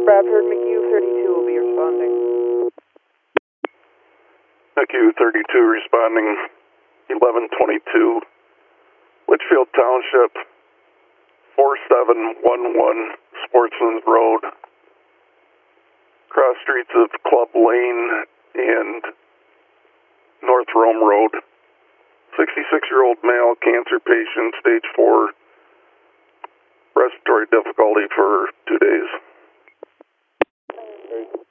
Bradford, McHugh 32 will be responding. McHugh 32 responding 1122, Litchfield Township, 4711 Sportsman's Road, cross streets of Club Lane and North Rome Road. 66-year-old male, cancer patient, stage 4, respiratory difficulty for 2 days.